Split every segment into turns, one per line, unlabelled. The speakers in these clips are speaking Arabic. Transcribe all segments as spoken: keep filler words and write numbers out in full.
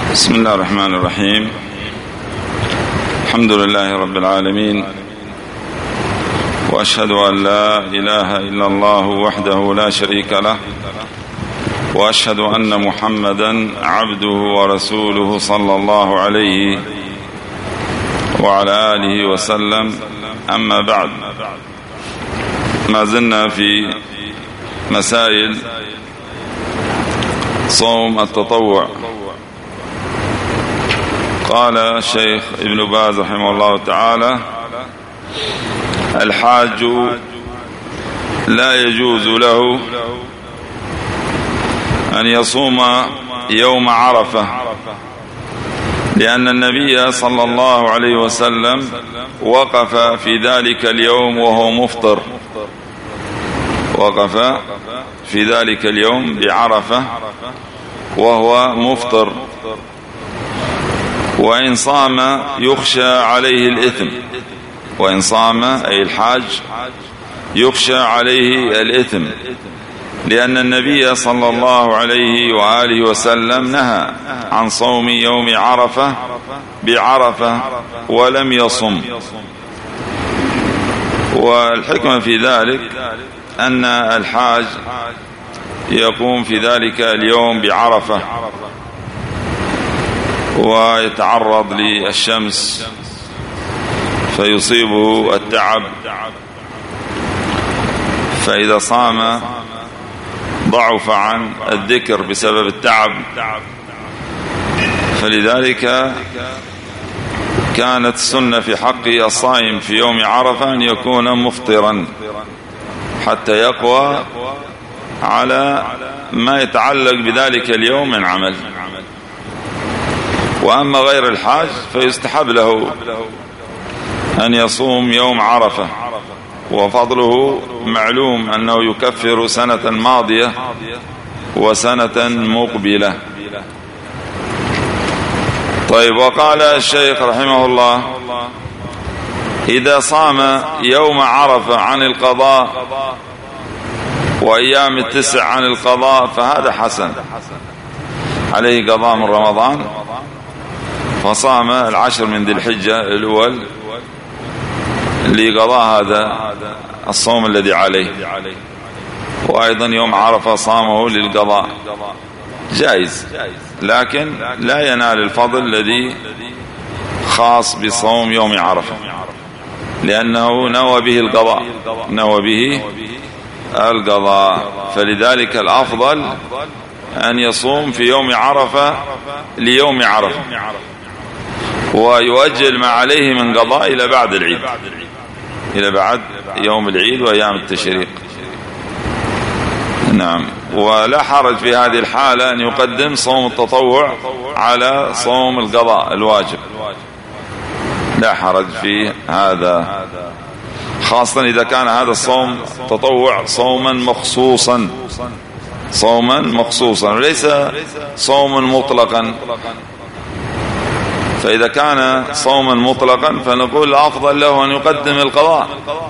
بسم الله الرحمن الرحيم. الحمد لله رب العالمين، وأشهد أن لا إله إلا الله وحده لا شريك له، وأشهد أن محمدا عبده ورسوله صلى الله عليه وعلى آله وسلم. أما بعد، ما زلنا في مسائل صوم التطوع. قال الشيخ ابن باز رحمه الله تعالى: الحاج لا يجوز له أن يصوم يوم عرفة، لأن النبي صلى الله عليه وسلم وقف في ذلك اليوم وهو مفطر، وقف في ذلك اليوم بعرفة وهو مفطر، وإن صام يخشى عليه الإثم، وإن صام أي الحاج يخشى عليه الإثم، لأن النبي صلى الله عليه وآله وسلم نهى عن صوم يوم عرفة بعرفة ولم يصم. والحكمة في ذلك أن الحاج يقوم في ذلك اليوم بعرفة ويتعرض للشمس فيصيبه التعب، فإذا صام ضعف عن الذكر بسبب التعب، فلذلك كانت السنة في حق الصائم في يوم عرفة أن يكون مفطرا حتى يقوى على ما يتعلق بذلك اليوم من عمل. وأما غير الحاج فيستحب له أن يصوم يوم عرفة، وفضله معلوم أنه يكفر سنة ماضية وسنة مقبلة. طيب، وقال الشيخ رحمه الله: إذا صام يوم عرفة عن القضاء وأيام التسع عن القضاء فهذا حسن، عليه قضاء من رمضان، فصام العشر من ذي الحجة الأول لقضاء هذا الصوم الذي عليه، وأيضا يوم عرفة صامه للقضاء، جائز، لكن لا ينال الفضل الذي خاص بصوم يوم عرفة، لأنه نوى به القضاء، نوى به القضاء، فلذلك الأفضل أن يصوم في يوم عرفة ليوم عرفة، ويؤجل ما عليه من قضاء إلى بعد العيد، إلى بعد يوم العيد وأيام التشريق. نعم. ولا حرج في هذه الحالة أن يقدم صوم التطوع على صوم القضاء الواجب، لا حرج في هذا، خاصة إذا كان هذا الصوم تطوع صوما مخصوصا، صوما مخصوصا وليس صوما مطلقا. فإذا كان صوما مطلقا فنقول الأفضل له أن يقدم القضاء،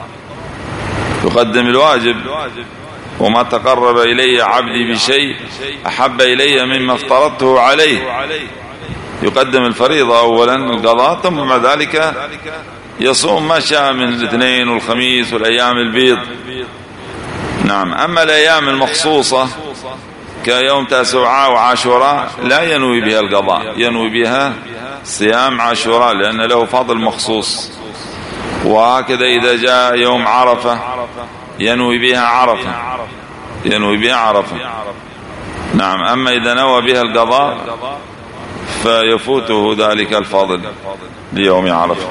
يقدم الواجب: وما تقرب إلي عبدي بشيء أحب إلي مما افترضته عليه. يقدم الفريضة أولا القضاء، ثم بعد ذلك يصوم ما شاء من الاثنين والخميس والأيام البيض. نعم. أما الأيام المخصوصة كيوم تاسوعاء وعاشوراء لا ينوي بها القضاء، ينوي بها صيام عاشوراء لأن له فضل مخصوص. وهكذا إذا جاء يوم عرفة ينوي بها عرفة، ينوي بها عرفة. نعم. أما إذا نوى بها القضاء فيفوته ذلك الفضل ليوم عرفة،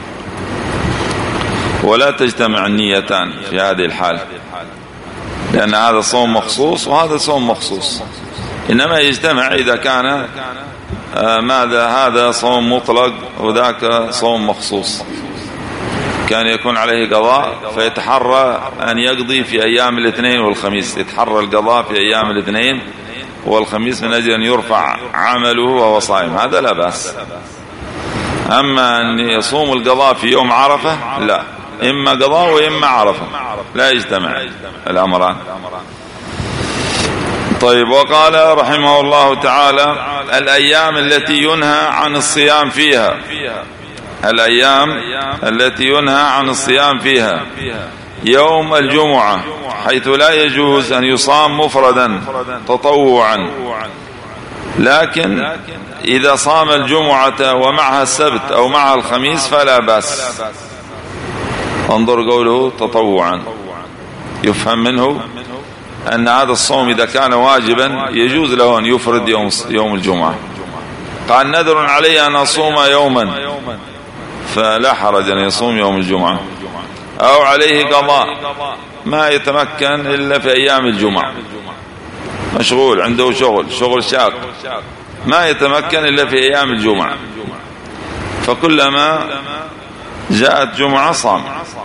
ولا تجتمع النيتان في هذه الحال، لأن هذا صوم مخصوص وهذا صوم مخصوص، إنما يجتمع إذا كان آه ماذا هذا صوم مطلق وذاك صوم مخصوص، كان يكون عليه قضاء فيتحرى أن يقضي في أيام الاثنين والخميس، يتحرى القضاء في أيام الاثنين والخميس من أجل أن يرفع عمله وهو صائم، هذا لا بأس. أما أن يصوم القضاء في يوم عرفة لا، إما قضاء وإما عرفة، لا يجتمع الأمران. طيب. وقال رحمه الله تعالى: الأيام التي ينهى عن الصيام فيها، الأيام التي ينهى عن الصيام فيها: يوم الجمعة، حيث لا يجوز أن يصام مفردا تطوعا، لكن إذا صام الجمعة ومعها السبت أو معها الخميس فلا بأس. انظر قوله تطوعا، يفهم منه أن هذا الصوم إذا كان واجبا يجوز له أن يفرد يوم, يوم الجمعة. قال: نذر علي أن أصوم يوما، فلا حرج أن يصوم يوم الجمعة. أو عليه قضاء، ما يتمكن إلا في أيام الجمعة، مشغول عنده شغل شغل شاق، ما يتمكن إلا في أيام الجمعة، فكلما جاءت جمعة صام،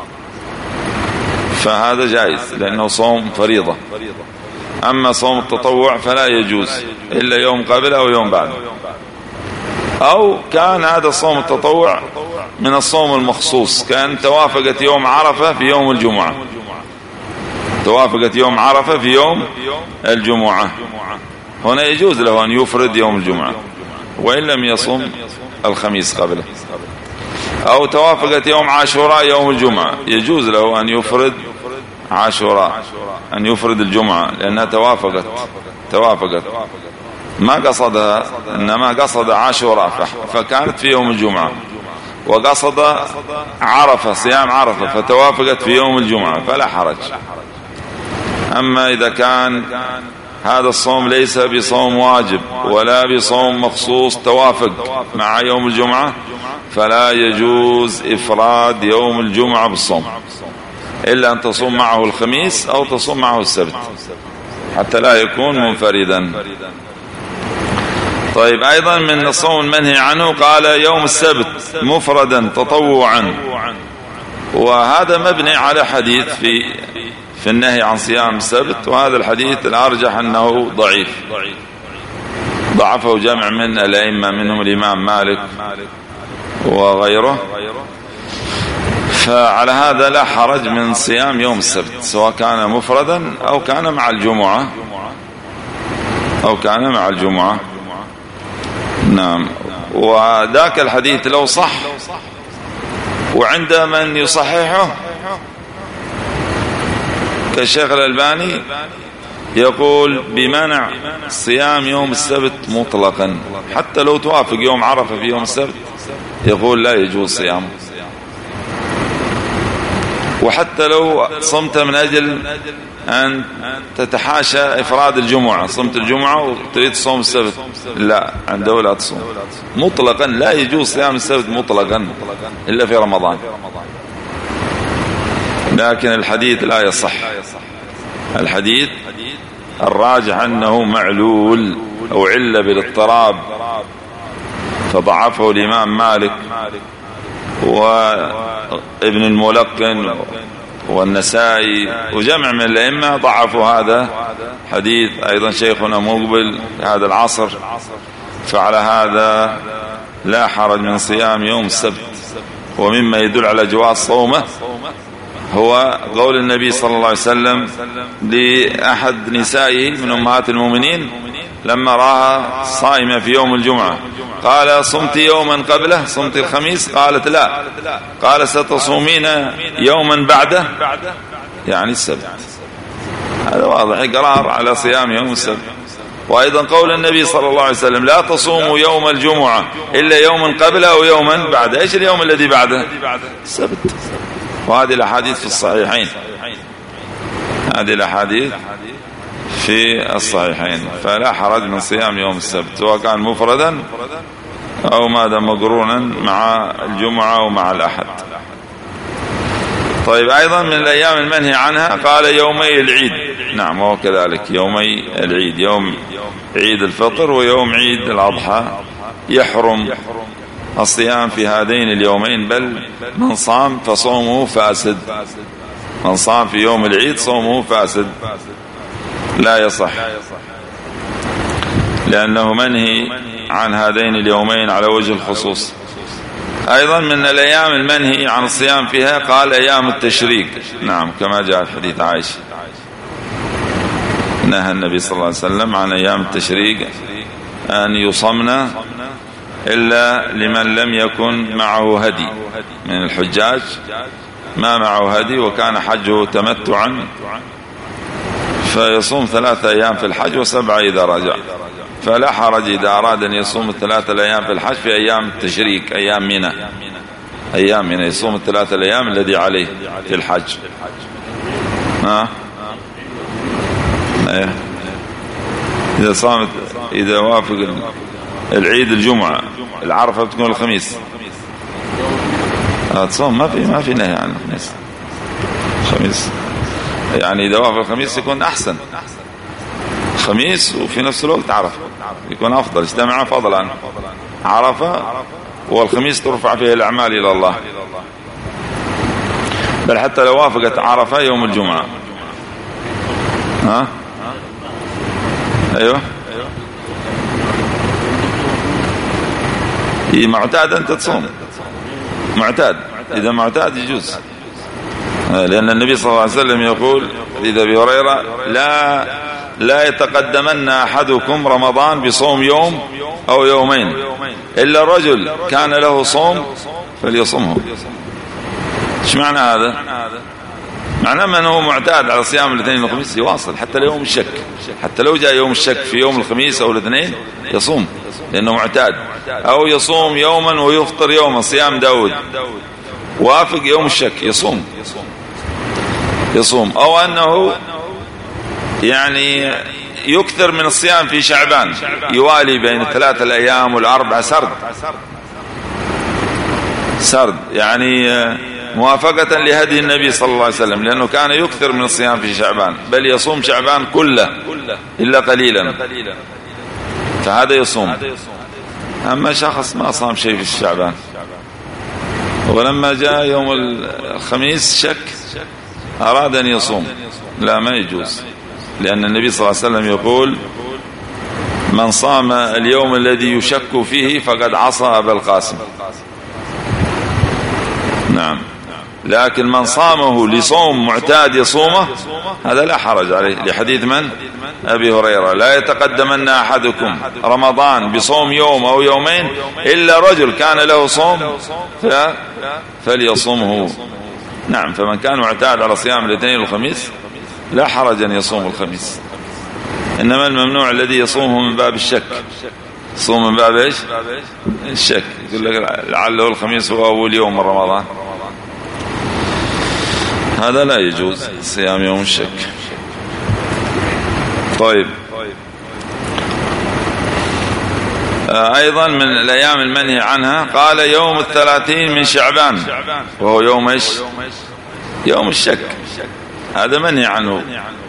فهذا جائز لأنه صوم فريضة. أما صوم التطوع فلا يجوز إلا يوم قبل أو يوم بعد. أو كان هذا الصوم التطوع من الصوم المخصوص، كان توافقت يوم عرفة في يوم الجمعة، توافقت يوم عرفة في يوم الجمعة، هنا يجوز له أن يفرد يوم الجمعة وإن لم يصم الخميس قبله. أو توافقت يوم عاشوراء يوم الجمعة، يجوز له أن يفرد عاشوراء، أن يفرد الجمعة لأنها توافقت توافقت ما قصدها، إنما قصد عاشوراء فكانت في يوم الجمعة، وقصد عرفة صيام عرفة فتوافقت في يوم الجمعة فلا حرج. أما إذا كان هذا الصوم ليس بصوم واجب ولا بصوم مخصوص توافق مع يوم الجمعة فلا يجوز إفراد يوم الجمعة بالصوم، إلا أن تصوم معه الخميس أو تصوم معه السبت حتى لا يكون منفردا. طيب. أيضا من الصوم المنهي عنه قال: يوم السبت مفردا تطوعا، وهذا مبني على حديث في في النهي عن صيام السبت، وهذا الحديث الأرجح أنه ضعيف، ضعفه جمع من الأئمة منهم الإمام مالك وغيره، فعلى هذا لا حرج من صيام يوم السبت سواء كان مفردا أو كان مع الجمعة أو كان مع الجمعة. نعم. وذاك الحديث لو صح وعند من يصححه كالشيخ الألباني يقول بمنع صيام يوم السبت مطلقا، حتى لو توافق يوم عرفة في يوم السبت يقول لا يجوز صيامه، وحتى لو صمت من أجل أن تتحاشى إفراد الجمعة، صمت الجمعة وتريد صوم السبت، لا، عنده لا تصوم مطلقا، لا يجوز صيام السبت مطلقا إلا في رمضان. لكن الحديث لا يصح، الحديث الراجح أنه معلول أو علة بالاضطراب، فضعفه الإمام مالك وابن الملقن والنسائي وجمع من الأئمة ضعفوا هذا حديث. أيضا شيخنا مقبل هذا العصر، فعلى هذا لا حرج من صيام يوم السبت. ومما يدل على جواز صومه هو قول النبي صلى الله عليه وسلم لأحد نسائه من أمهات المؤمنين لما رأها صائمة في يوم الجمعة قال: صمت يوما قبله، صمت الخميس؟ قالت: لا. قال: ستصومين يوما بعده، يعني السبت. هذا واضح إقرار على صيام يوم السبت. وأيضا قول النبي صلى الله عليه وسلم: لا تصوموا يوم الجمعة إلا يوما قبله أو يوما بعده. إيش اليوم الذي بعده؟ السبت. وهذه الأحاديث في الصحيحين، هذه الأحاديث في الصحيحين، فلا حرج من صيام يوم السبت سواء كان مفردا أو ماذا مقرونا مع الجمعة ومع الأحد. طيب. أيضا من الأيام المنهي عنها قال: يومي العيد. نعم، وهو كذلك يومي العيد، يوم عيد الفطر ويوم عيد الأضحى، يحرم الصيام في هذين اليومين، بل من صام فصومه فاسد، من صام في يوم العيد صومه فاسد لا يصح، لأنه منهي عن هذين اليومين على وجه الخصوص. أيضا من الأيام المنهي عن الصيام فيها قال: أيام التشريق. نعم، كما جاء في حديث عائشة. نهى النبي صلى الله عليه وسلم عن أيام التشريق أن يصمن إلا لمن لم يكن معه هدي من الحجاج، ما معه هدي وكان حجه تمتعا، فيصوم ثلاثة أيام في الحج وسبعة إذا رجع. فلا حرج إذا أراد أن يصوم الثلاثة الأيام في الحج في أيام التشريق، أيام منى، أيام منى يصوم الثلاثة الأيام الذي عليه في الحج. ها أيه. إذا صامت، إذا وافق العيد الجمعة، العرفة بتكون الخميس، تصوم ما في ما في نهي عن الخميس. الخميس يعني إذا وافق الخميس يكون أحسن، خميس وفي نفس الوقت عرفة يكون أفضل، اجتمع فضلا. عرفة والخميس ترفع فيه الأعمال إلى الله، بل حتى لو وافقت عرفة يوم الجمعة. ها أيوه إيه معتاد أنت تصوم، معتاد، إذا معتاد يجوز، لأن النبي صلى الله عليه وسلم يقول إذا أبي هريرة لا لا يتقدمن أحدكم رمضان بصوم يوم أو يومين إلا الرجل كان له صوم فليصمه. ايش معنى هذا؟ معناه من هو معتاد على صيام الاثنين والخميس يواصل حتى ليوم الشك، حتى لو جاء يوم الشك في يوم الخميس أو الاثنين يصوم لأنه معتاد، أو يصوم يوما ويفطر يوما، صيام داود وافق يوم الشك يصوم يصوم أو أنه يعني يكثر من الصيام في شعبان، يوالي بين الثلاثة الأيام والأربعة سرد سرد يعني موافقة لهدي النبي صلى الله عليه وسلم، لأنه كان يكثر من الصيام في شعبان، بل يصوم شعبان كله إلا قليلا، فهذا يصوم. أما شخص ما صام شيء في الشعبان ولما جاء يوم الخميس شك أراد أن يصوم، لا ما يجوز، لأن النبي صلى الله عليه وسلم يقول من صام اليوم الذي يشك فيه فقد عصى أبا القاسم. نعم، لكن من صامه لصوم معتاد يصومه هذا لا حرج عليه، لحديث من؟ أبي هريرة لا يتقدمن أحدكم رمضان بصوم يوم أو يومين إلا رجل كان له صوم فليصومه. نعم، فمن كان معتاد على صيام الاثنين والخميس لا حرج أن يصوم الخميس، إنما الممنوع الذي يصومه من باب الشك، يصوم من باب إيش؟ الشك، يقول لك لعله الخميس هو أول يوم من رمضان، هذا لا يجوز صيام يوم الشك. طيب، أيضا من الأيام المنهي عنها قال يوم الثلاثين من شعبان وهو يوم إيش؟ يوم الشك، هذا منهي عنه،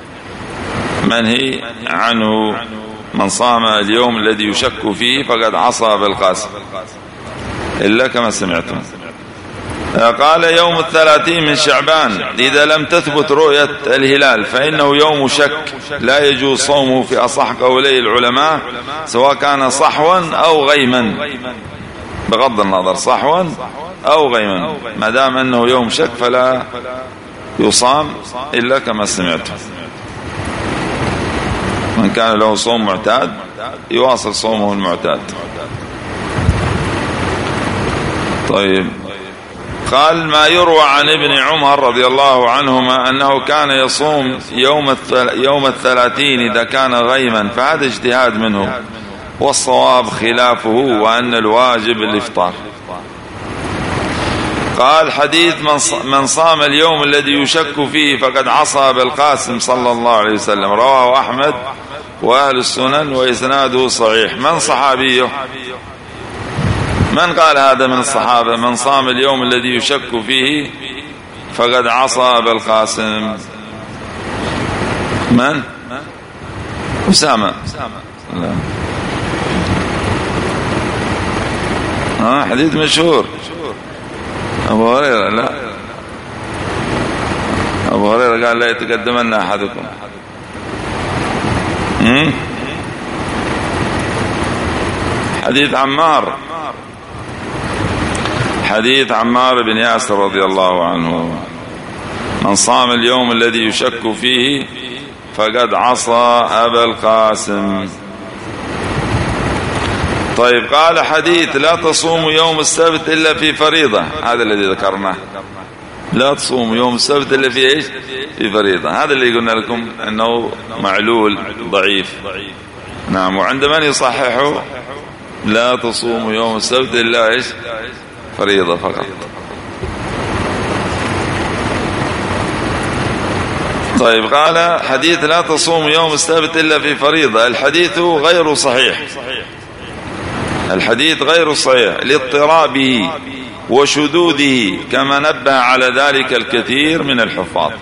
منهي عنه. من صام اليوم الذي يشك فيه فقد عصى بالقاسم، إلا كما سمعتم. قال يوم الثلاثين من شعبان إذا لم تثبت رؤية الهلال فإنه يوم شك لا يجوز صومه في أصح قولي العلماء، سواء كان صحوا أو غيما، بغض النظر صحوا أو غيما، ما دام أنه يوم شك فلا يصام إلا كما سمعتم. من كان له صوم معتاد يواصل صومه المعتاد. طيب، قال ما يروى عن ابن عمر رضي الله عنهما أنه كان يصوم يوم يوم الثلاثين إذا كان غيما، فهذا اجتهاد منه، والصواب خلافه، وأن الواجب الإفطار. قال حديث من صام اليوم الذي يشك فيه فقد عصى بالقاسم صلى الله عليه وسلم، رواه أحمد وأهل السنن وإسناده صحيح. من صحابيه؟ من قال هذا من الصحابة؟ من صام اليوم الذي يشك فيه فقد عصى بالقاسم. من؟ أسامة. لا. ها حديث مشهور. أبو هريرة. لا، أبو هريرة قال لا يتقدمن أحدكم. حديث عمار، حديث عمار بن ياسر رضي الله عنه، من صام اليوم الذي يشك فيه فقد عصى أبا القاسم. طيب قال حديث لا تصوموا يوم السبت إلا في فريضة، هذا الذي ذكرناه، لا تصوموا يوم السبت إلا في إيش؟ في فريضة. هذا اللي قلنا لكم أنه معلول ضعيف. نعم. وعند من يصححه لا تصوموا يوم السبت إلا إيش؟ فريضة فقط. طيب قال حديث لا تصوموا يوم السبت إلا في فريضة، الحديث غير صحيح، الحديث غير صحيح لاضطرابه وشذوذه، كما نبه على ذلك الكثير من الحفاظ.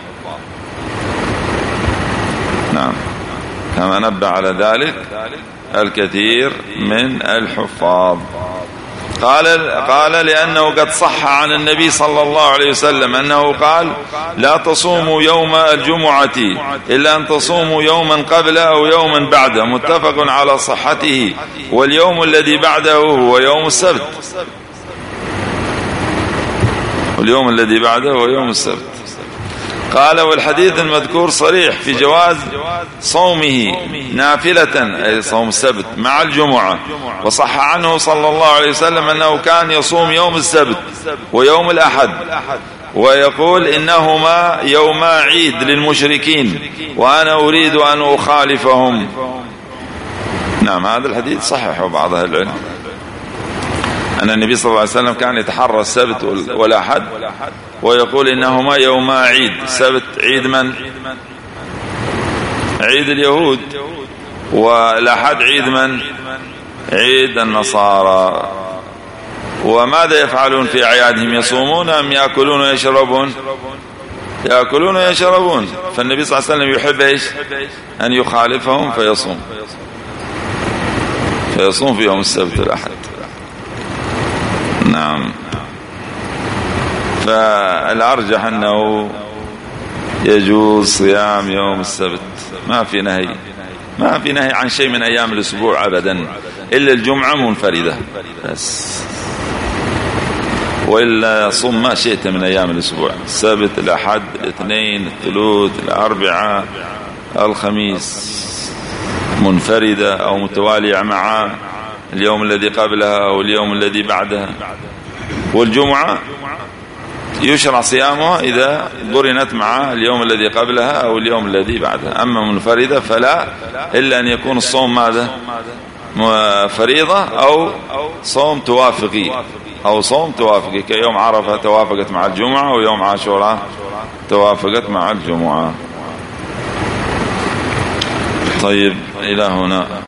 نعم، كما نبه على ذلك الكثير من الحفاظ. قال قال لأنه قد صح عن النبي صلى الله عليه وسلم أنه قال لا تصوموا يوم الجمعة إلا أن تصوموا يوما قبله أو يوما بعده، متفق على صحته، واليوم الذي بعده هو يوم السبت، واليوم الذي بعده هو يوم السبت. قال والحديث المذكور صريح في جواز صومه نافلة، أي صوم السبت مع الجمعة، وصح عنه صلى الله عليه وسلم أنه كان يصوم يوم السبت ويوم الأحد، ويقول إنهما يوما عيد للمشركين وأنا أريد أن أخالفهم. نعم، هذا الحديث صححه بعض أهل العلم، أن النبي صلى الله عليه وسلم كان يتحرى السبت والأحد ويقول إنهما يوما عيد. السبت عيد من؟ عيد اليهود، والأحد عيد من؟ عيد النصارى. وماذا يفعلون في أعيادهم؟ يصومون أم يأكلون ويشربون؟ يأكلون ويشربون. فالنبي صلى الله عليه وسلم يحب إيش؟ أن يخالفهم فيصوم، فيصوم في يوم السبت والأحد. نعم. فالأرجح أنه يجوز صيام يوم السبت، ما في نهي، ما في نهي عن شيء من أيام الأسبوع أبدا إلا الجمعة منفردة بس، وإلا صم ما شئت من أيام الأسبوع، السبت الأحد الاثنين الثلاث الأربعاء الخميس منفردة أو متوالية مع اليوم الذي قبلها أو اليوم الذي بعدها. والجمعة يشرع صيامها إذا قرنت مع اليوم الذي قبلها أو اليوم الذي بعدها. أما منفردة فلا، إلا أن يكون الصوم ماذا؟ فريضة أو صوم توافقي، أو صوم توافقي كيوم عرفة توافقت مع الجمعة، ويوم عاشوراء توافقت مع الجمعة. طيب إلى هنا.